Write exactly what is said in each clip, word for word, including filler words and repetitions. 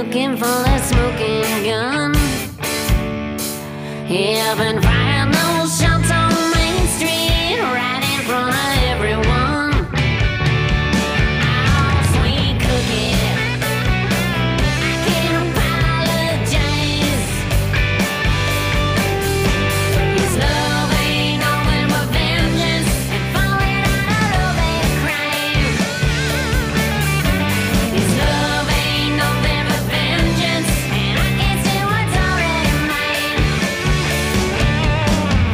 looking for a smoking gun. Yeah, I've been firing those shots on Main Street, right in front of everyone. Oh, sweet cookie, I can't apologize. His love ain't nothing but vengeance and falling out of that crime. His love ain't nothing but vengeance, and I can't see what's already mine.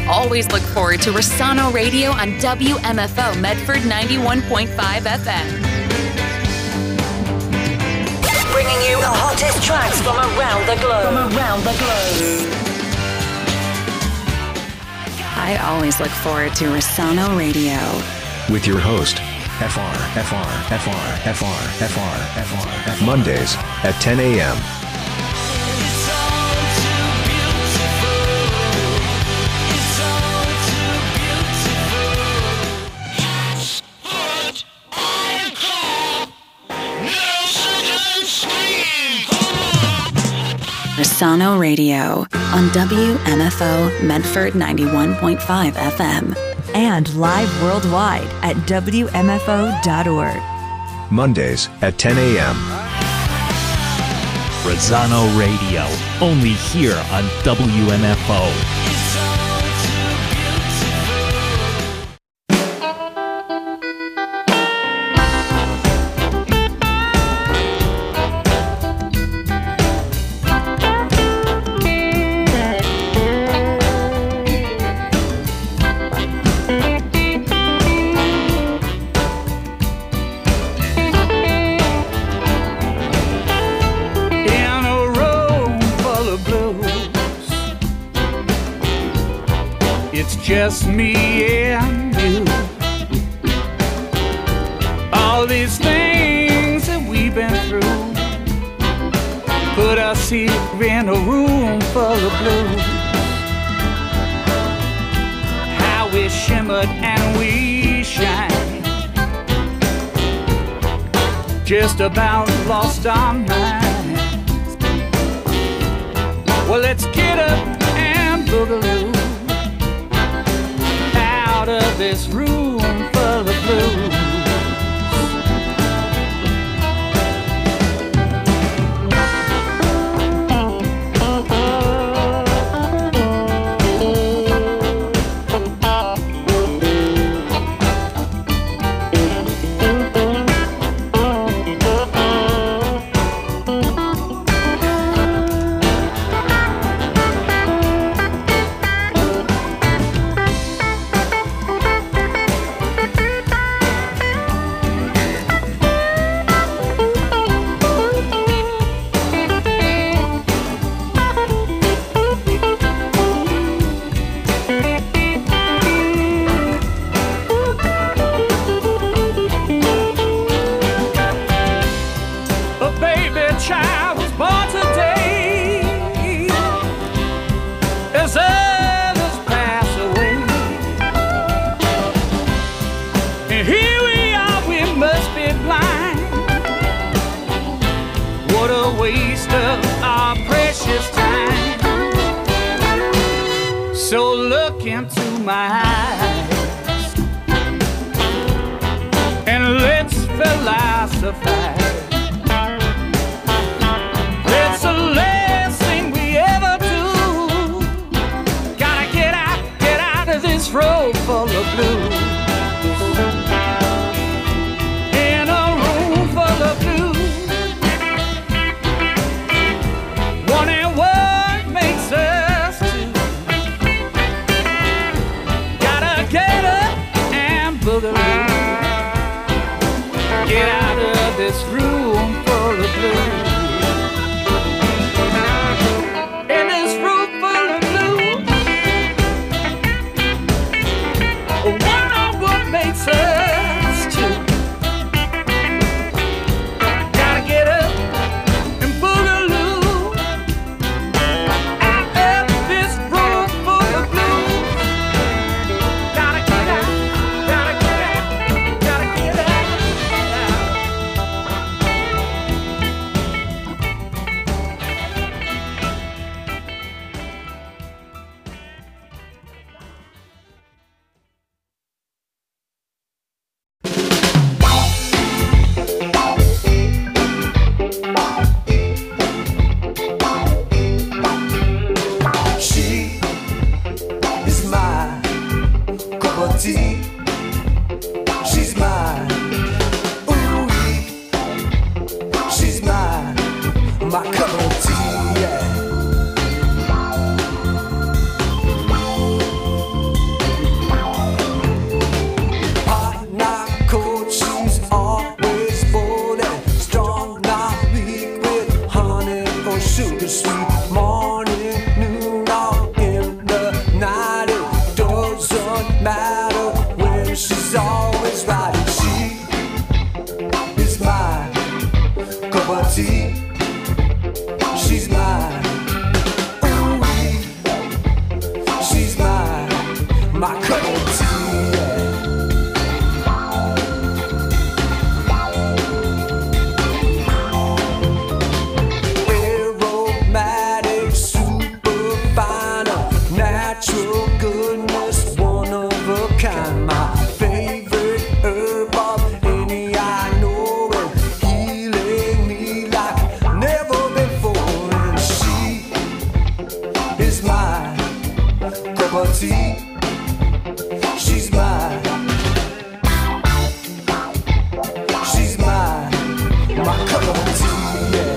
always look forward to Rossano Radio on W M F O Medford ninety-one point five F M. Bringing you the hottest tracks from around the globe. From around the globe. I always look forward to Rossano Radio. With your host, F R, F R, F R, F R, F R, F R, F R. Mondays at ten a.m. Rossano Radio on W M F O Medford ninety-one point five F M. And live worldwide at W M F O dot org. Mondays at ten a.m. Rossano Radio, only here on W M F O. Just me and you. All these things that we've been through put us here in a room full of blues. How we shimmered and we shine, just about lost our minds. Well, let's get up and boogaloo out of this room full of blues. tea. She's mine. Ooh-wee. She's mine. My cup of tea. Aromatic, super fine, natural goodness, one of a kind. My favorite herb of any I know, and healing me like never before. And she is my cup of tea. She's mine. She's mine. My cup of tea. Yeah.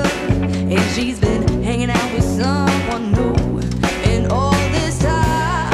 She's been hanging out with someone new, and all this time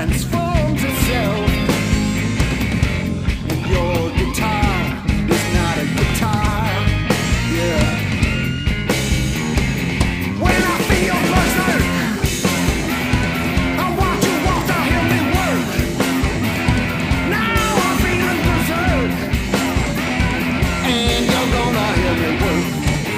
transforms itself. Your guitar is not a guitar, yeah. When I feel berserk, I watch you walk to hear me work. Now I'm feeling berserk, and you're gonna hear me work.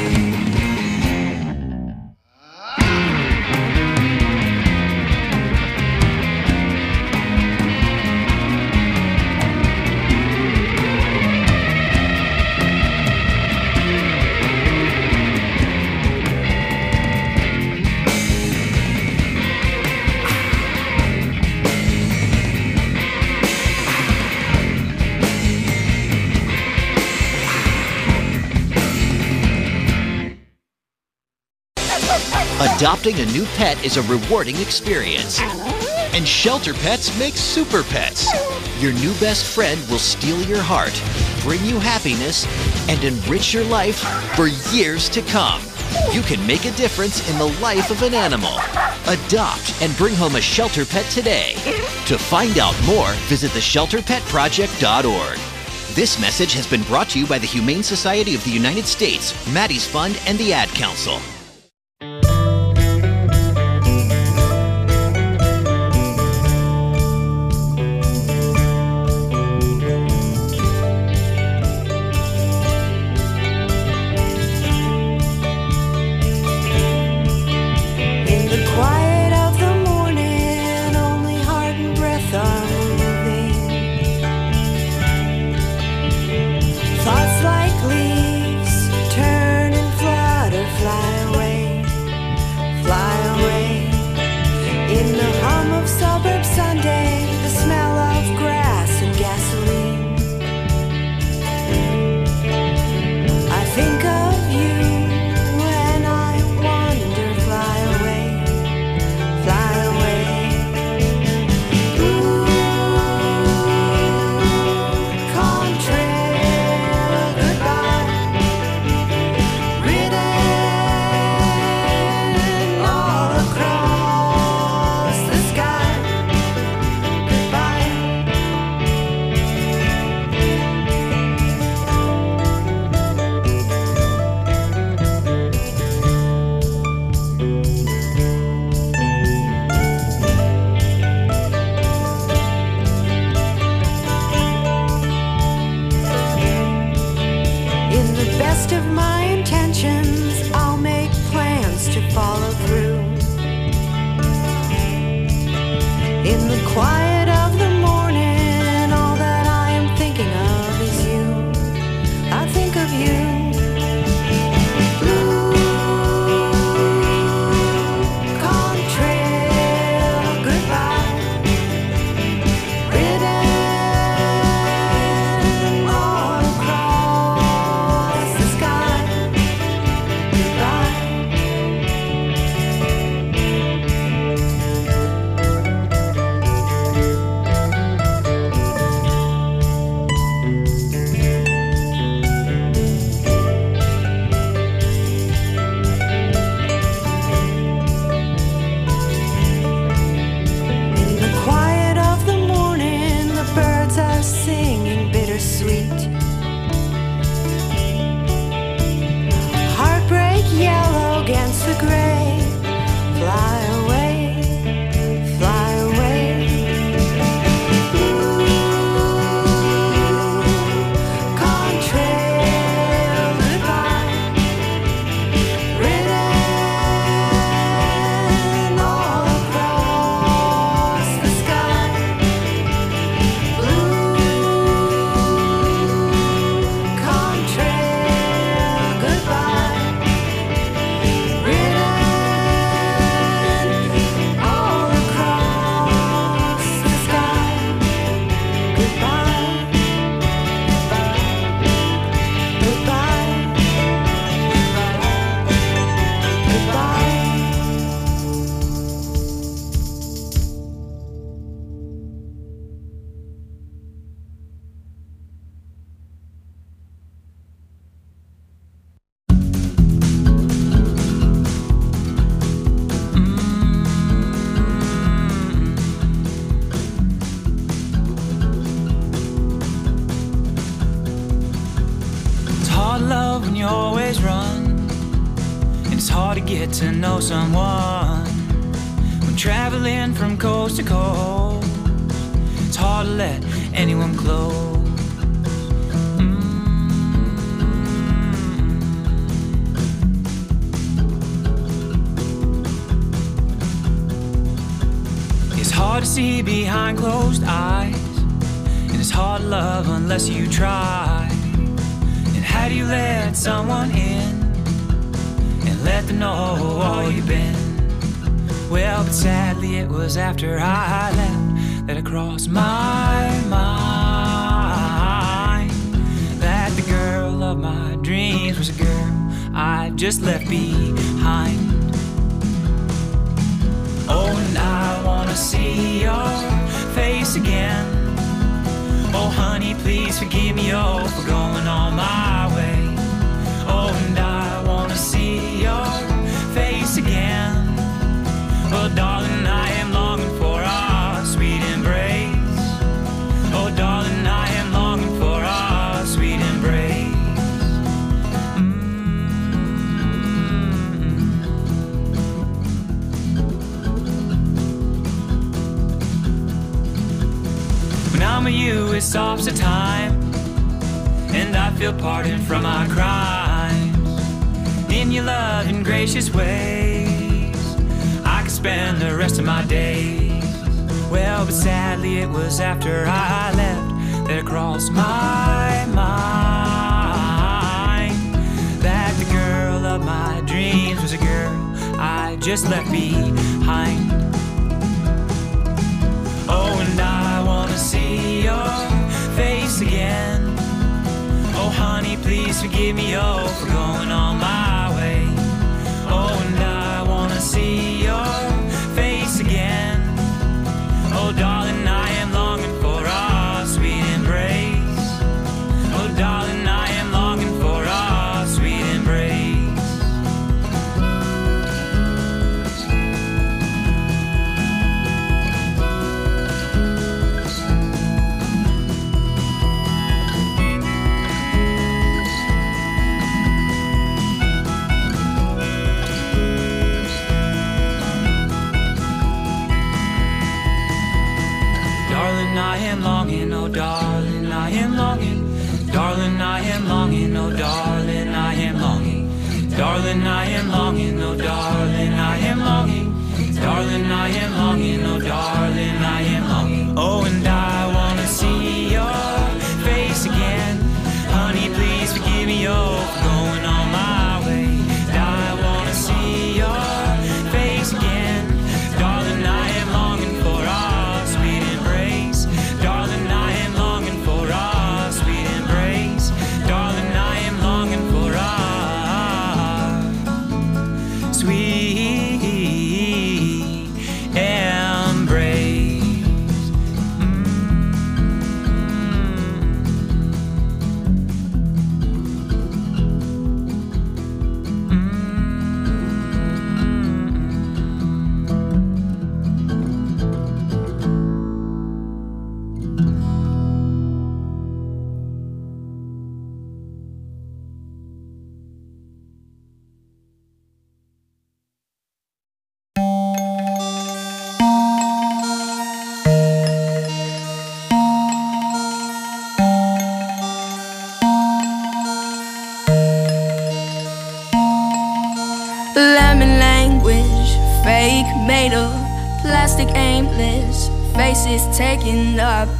Adopting a new pet is a rewarding experience. And Shelter Pets makes super pets. Your new best friend will steal your heart, bring you happiness, and enrich your life for years to come. You can make a difference in the life of an animal. Adopt and bring home a Shelter Pet today. To find out more, visit the shelter pet project dot org. This message has been brought to you by the Humane Society of the United States, Maddie's Fund, and the Ad Council. Thoughts like leaves turn and flutter, fly away, fly away. In the hum of suburb Sunday, the smell of grass and gasoline. I think of you when I wander, fly away, fly away. Ooh, contrail, goodbye, written all across the sky. Goodbye. In the best of my intentions, I'll make plans to follow through. In the quiet of the morning, all that I am thinking of is you. I think of you. Blue contrail, goodbye, written all across the sky. Goodbye. you always run, and it's hard to get to know someone when traveling from coast to coast. It's hard to let anyone close. It's hard to see behind closed eyes, and it's hard to love unless you try. And how do you let someone in and let them know all you've been? Well, but sadly it was after I left that it crossed my mind that the girl of my dreams was a girl I just left behind. Oh, and I wanna see your face again. Oh, honey, please forgive me, oh, for going on my way. Oh, and I wanna see your face again. Oh, darling, I am longing for our sweet embrace. Oh, darling, I am longing for our sweet embrace. When I'm with you, it stops the time, and I feel pardoned from my crimes. In your loving, gracious ways, I could spend the rest of my days. Well, but sadly it was after I left that it crossed my mind that the girl of my dreams was a girl I just left behind. Oh, and I wanna see your face again. Oh, honey, please forgive me, oh, for going on my way. Oh, and I wanna see your face again. Oh, darling, I am longing for our sweet embrace. Oh, darling, I am longing for our sweet embrace. I am longing, oh darling, I am longing. Darling, I am longing, oh darling, I am longing. Darling, I am longing, oh darling, I am longing. Darling, I am longing, oh darling, I am longing. Oh, and I wanna see your face again. Honey, please forgive me, oh, for going on my way. I wanna see your face again. Darling, I am longing for our sweet embrace. Darling, I am longing for our sweet embrace. Darling, I am longing for our sweet embrace. Lemon language, fake made of plastic, aimless faces taking up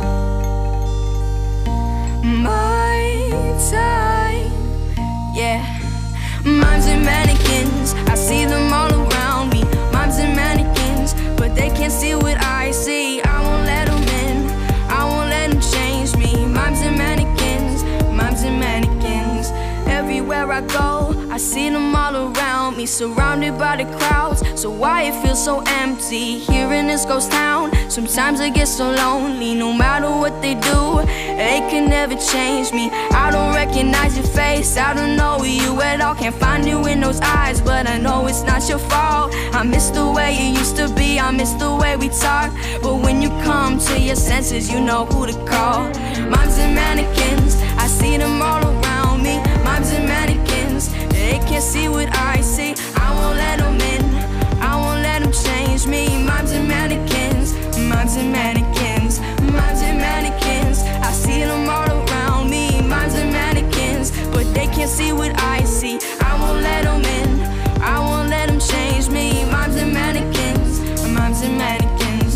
my time. Yeah, mimes and mannequins, I see them all around me. Mimes and mannequins, but they can't see what I see. I won't let them in, I won't let them change me. Mimes and mannequins, mimes and mannequins. Everywhere I go, I see them all around me, surrounded by the crowds. So why it feels so empty here in this ghost town? Sometimes I get so lonely, no matter what they do, they can never change me. I don't recognize your face, I don't know you at all. Can't find you in those eyes, but I know it's not your fault. I miss the way it used to be, I miss the way we talk. But when you come to your senses, you know who to call. Mimes and mannequins, I see them all around me. Mimes and mannequins, can't see what I see. I won't let them in, I won't let them change me. Moms and mannequins, moms and mannequins, moms and mannequins. I see them all around me, moms and mannequins, but they can't see what I see. I won't let them in, I won't let them change me. Moms and mannequins, moms and mannequins.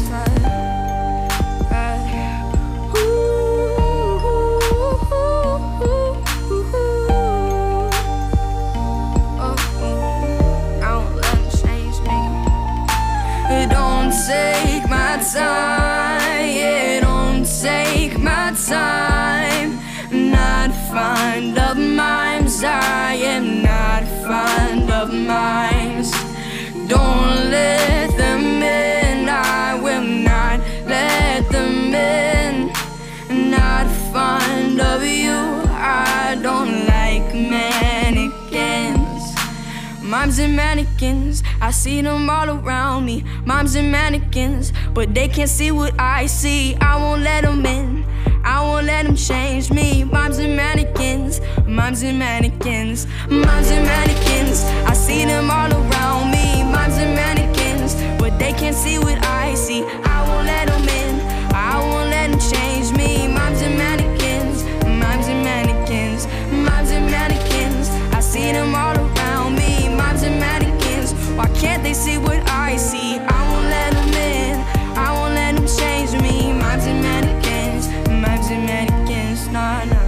Take my time, yeah, don't take my time. Not fond of mimes, I am not fond of mimes. Don't let them in, I will not let them in. Not fond of you, I don't like mannequins. Moms and mannequins, I see them all around me. Moms and mannequins, but they can't see what I see. I won't let them in, I won't let them change me. Moms and mannequins, moms and mannequins, moms and mannequins. I see them all around me. Moms and mannequins, but they can't see what I see. I won't let them in, I won't let them change me. Moms and mannequins, moms and mannequins, moms and mannequins. I see them all around me. Moms and mannequins, why can't they see what I see? I won't let them in, I won't let them change me. Moms and mannequins, moms and mannequins, nah, nah.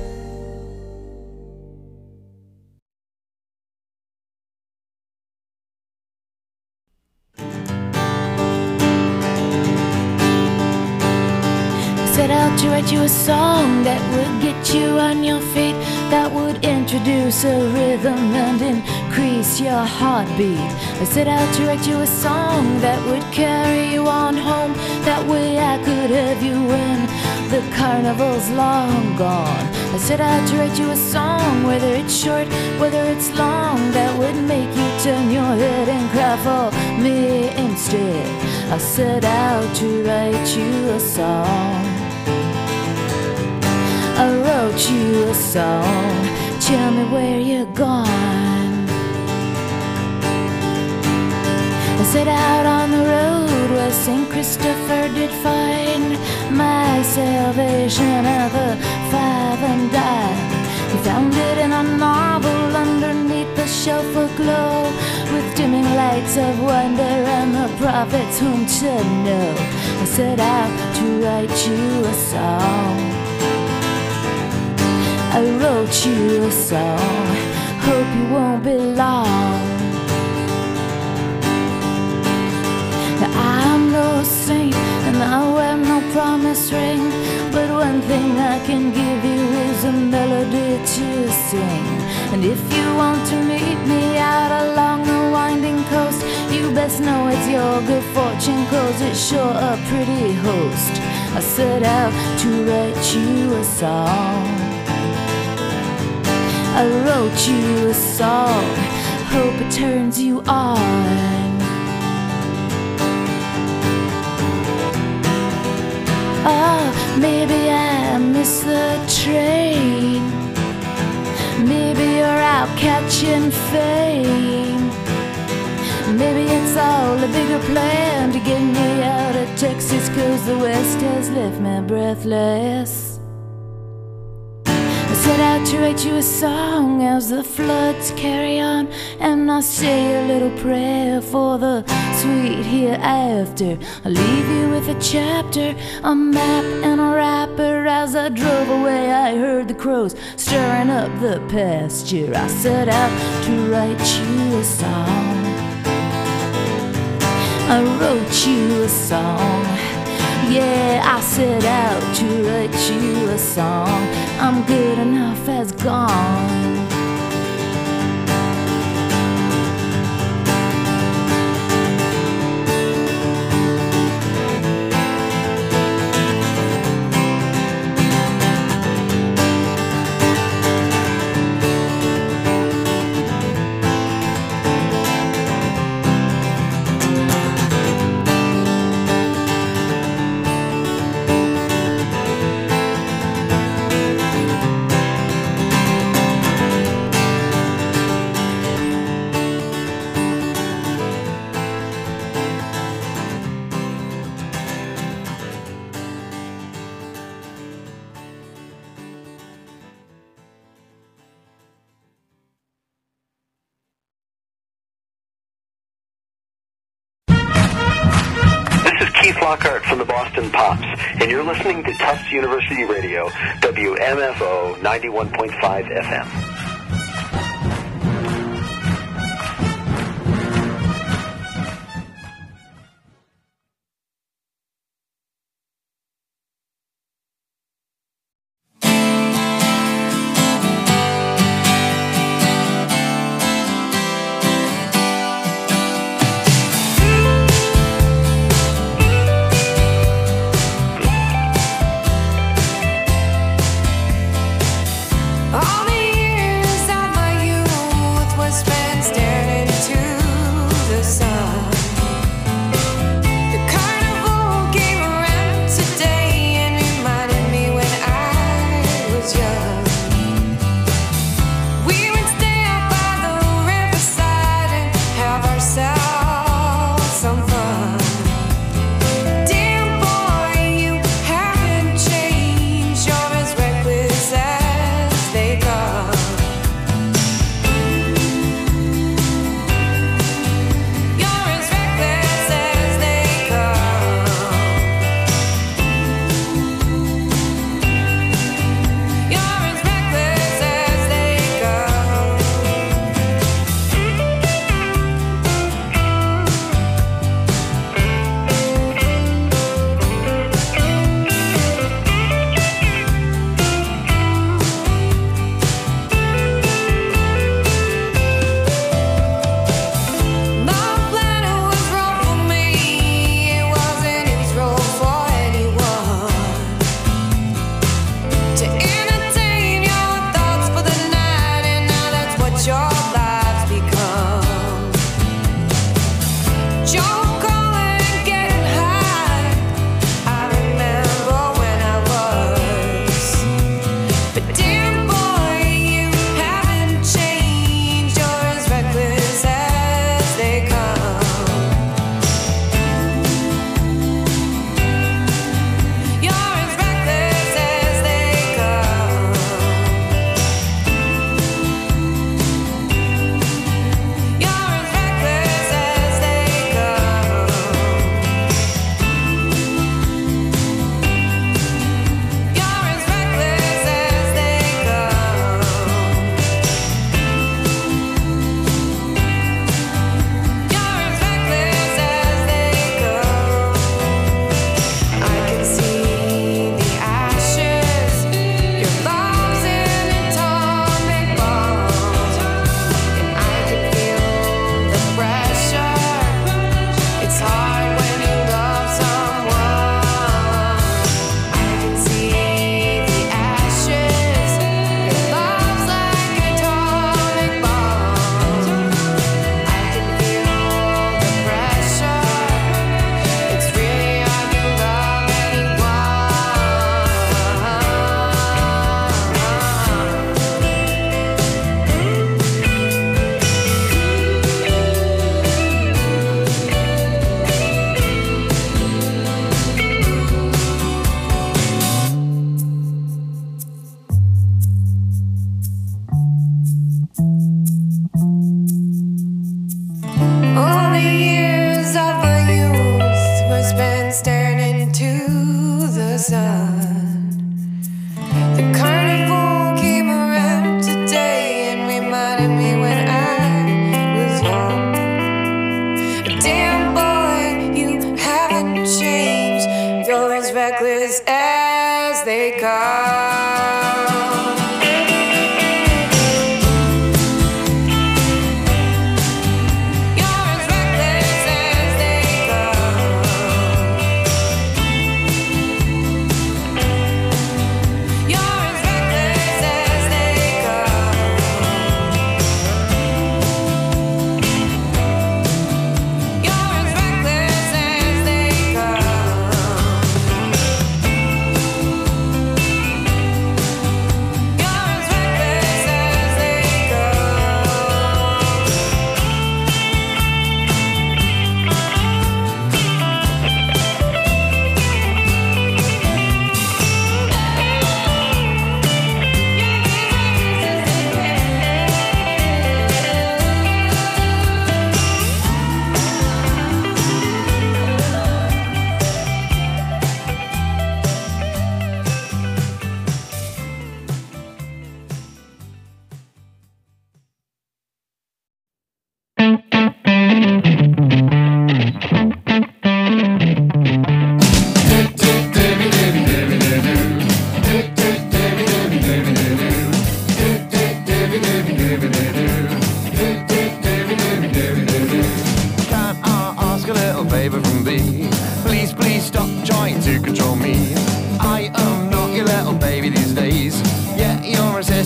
Set out to write you a song that would get you on your feet, that would introduce a rhythm and increase your heartbeat. I set out to write you a song that would carry you on home. That way I could have you when the carnival's long gone. I set out to write you a song, whether it's short, whether it's long, that would make you turn your head and cry for me instead. I set out to write you a song. I wrote you a song, tell me where you're gone. I set out on the road where Saint Christopher did find my salvation at the five and dime. He found it in a novel underneath the shelf aglow, with dimming lights of wonder and the prophets whom to know. I set out to write you a song. I wrote you a song, hope you won't be long. I'm no saint and I wear no promise ring, but one thing I can give you is a melody to sing. And if you want to meet me out along the winding coast, you best know it's your good fortune, cause it's sure a pretty host. I set out to write you a song. I wrote you a song, hope it turns you on. Oh, maybe I missed the train, maybe you're out catching fame, maybe it's all a bigger plan to get me out of Texas, cause the West has left me breathless. I set out to write you a song as the floods carry on, and I say a little prayer for the sweet hereafter. I leave you with a chapter, a map and a wrapper. As I drove away I heard the crows stirring up the pasture. I set out to write you a song. I wrote you a song. Yeah, I set out to write you a song. I'm good enough as gone. Flockhart from the Boston Pops, and you're listening to Tufts University Radio, W M F O ninety-one point five F M. All the years of my youth were spent staring into the sun. The carnival came around today and reminded me when I was young. We would stay out by the riverside and have ourselves some fun. Dear boy, you haven't changed. You're as reckless as they come. You're as reckless as they come. You're as reckless as they come. The planet was wrong for me. It wasn't its role for anyone to entertain your thoughts for the night, and now that's what your lives become. Joe calling, getting high. I remember when I was, but dear boy, you haven't changed. You're as reckless as they come. You're as reckless as they come. You're as reckless as they come. You're as reckless as they come. You're as reckless as they come. I can see the ashes, your love's in atomic bombs, and I can feel the pressure. It's hard when you love someone. I can see the ashes, your love's like atomic bombs. I can feel the pressure. It's really hard to love anyone. All the years of my youth were spent staring into the sun. The carnival came around today and reminded me when I was young. Damn boy, you haven't changed. You're as reckless as they come. You're as reckless as they come. You're as reckless as they come. You're as reckless as they come.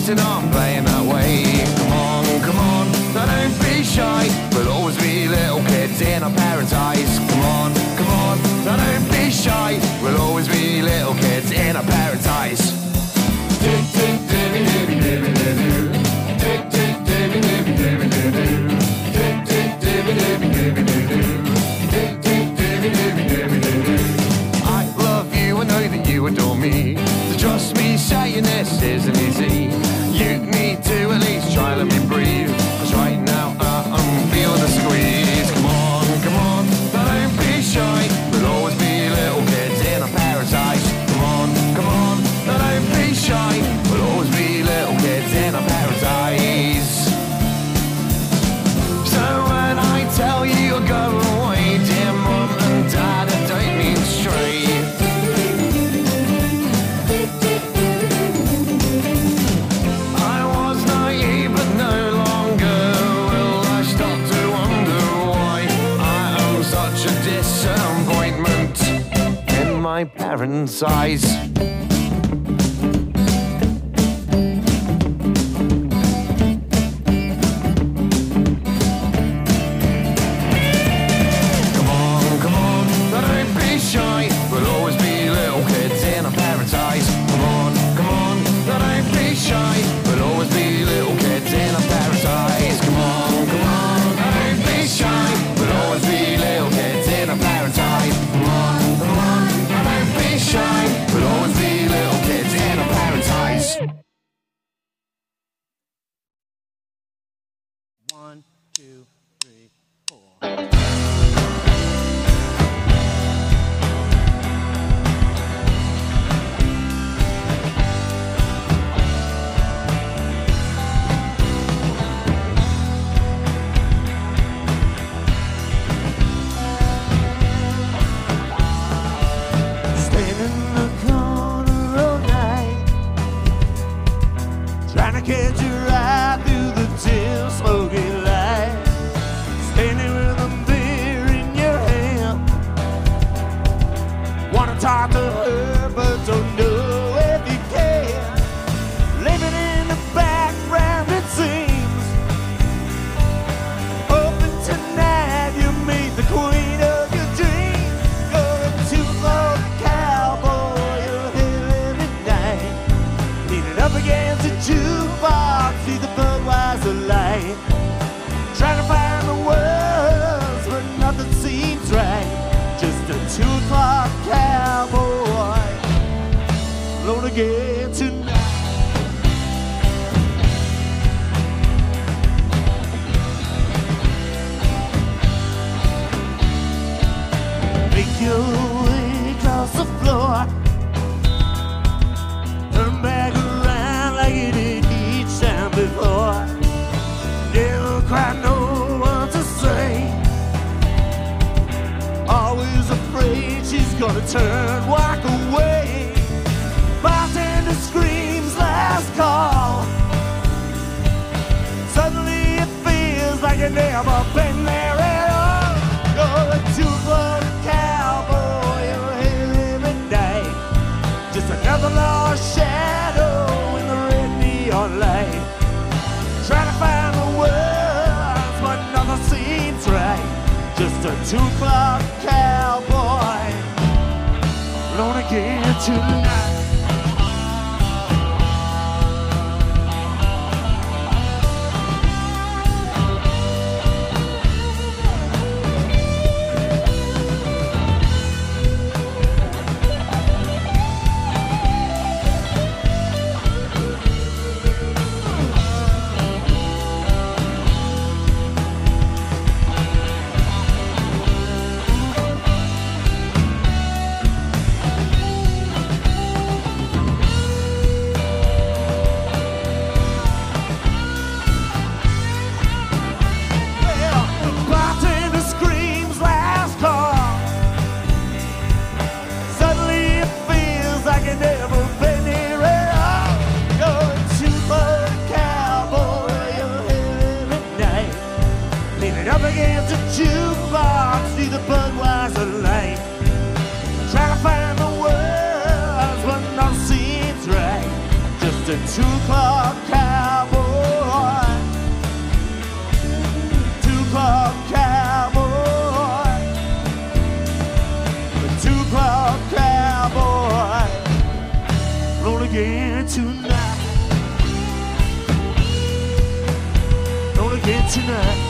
and I'm playing that way. Come on, come on, now don't be shy. We'll always be little kids in our parents' eyes. Come on, come on, now don't be shy. We'll always be little kids in our parents' eyes. Tick, tick, dibby, dibby, dibby, dibby. Tick, tick, dibby, dibby, dibby, dibby. Tick, tick, dibby, dibby, dibby, dibby. Tick, tick, dibby, dibby, dibby, dibby. I love you, I know that you adore me. So trust me, saying this isn't easy. You need to at least try, let me breathe. Cause right now uh, I'm feeling the squeeze. Come on, come on, don't be shy. We'll always be little kids in our parents' eyes. Come on, come on, don't be shy. We'll always be little kids in our parents' eyes. So when I tell you to go away, dear mum and dad, I don't mean straight. I was naive but no longer will I start to wonder why I am such a disappointment in my parents' eyes. One, two, three, four. Standing in the corner all night, trying to catch your eye through the dim smoky light. Standing with a beer in your hand, wanna talk to her but don't know if you can. Living in the background it seems, hoping tonight you meet the queen of your dreams. Going to the cowboy, you're here every night, leaning up against the jukebox, see the Budweiser light. Trying to find the words, but nothing seems right. Just a two o'clock cowboy, alone again tonight. Make your way across the floor, turn back around like you did each time before. Never quite know what to say, always afraid she's gonna turn, walk away. Bartender screams last call, suddenly it feels like you've never been there at all. You're a two-foot cowboy, you're here every night, just another lost shadow in the red neon light. Trying to find the words, but nothing seems right. Just a two-o'clock cowboy, alone again tonight. Two o'clock. again tonight. Gonna again tonight.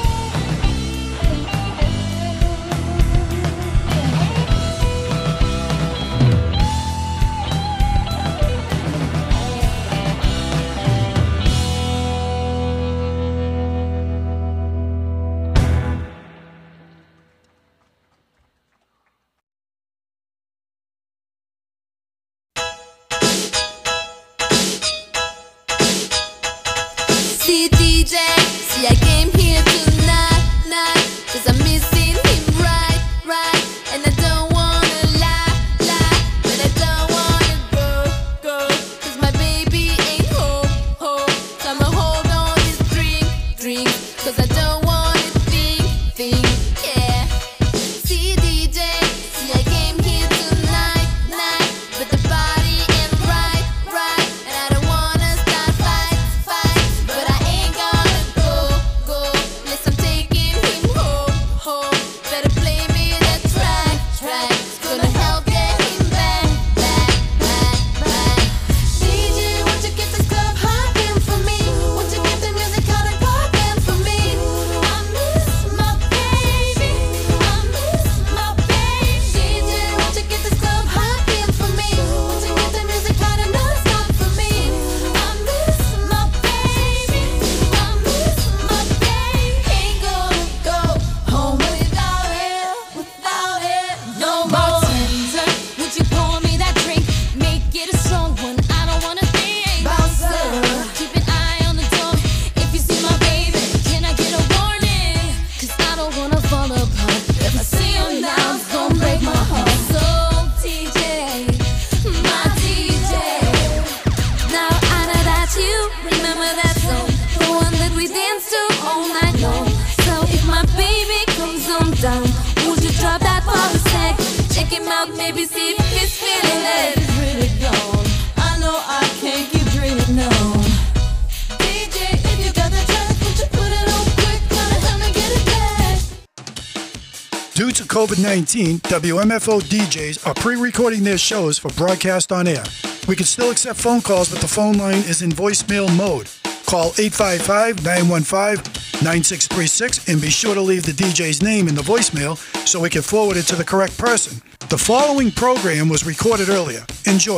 See D J, see I came here tonight, night, cause I'm missing him right, right. And I don't wanna lie, lie, but I don't wanna go, go, cause my baby ain't home, home. So I'ma hold on this drink, drink, cause I don't wanna think, think, yeah. See D J, see I came here tonight, night, but the body ain't right, right. And I don't wanna start fight, fight, but I ain't gonna go, go, unless I'm taking him home, home. Better play me that track, track. It's gonna help get him back, back, back, back. D J, won't you get this club hopping for me? Won't you get the music out and popping for me? I miss my baby, I miss my baby. D J, won't you get this club hopping for me? Won't you get the music out and not stop for me? I miss my baby, I miss my baby. Ain't gonna go home without it, without it no more. Bartender, would you pour me that drink? Make it a strong one, I don't wanna think. Bouncer, keep an eye on the door. If you see my baby, can I get a warning? Cause I don't wanna fall apart. If I see him now, it's gonna break my heart. So D J, my D J, now I know that you remember that song, the one that we danced to all night long. So if my baby comes on down, would you drop that for a sec? Check him out, maybe see if he's feeling it. He's really gone. I know I can't keep dreaming on. D J, if you got that track, would you put it on quick? Gonna help me get it back. Due to COVID nineteen, W M F O D Js are pre-recording their shows for broadcast on air. We can still accept phone calls, but the phone line is in voicemail mode. Call eight five five, nine one five, nine six three six and be sure to leave the D J's name in the voicemail so we can forward it to the correct person. The following program was recorded earlier. Enjoy.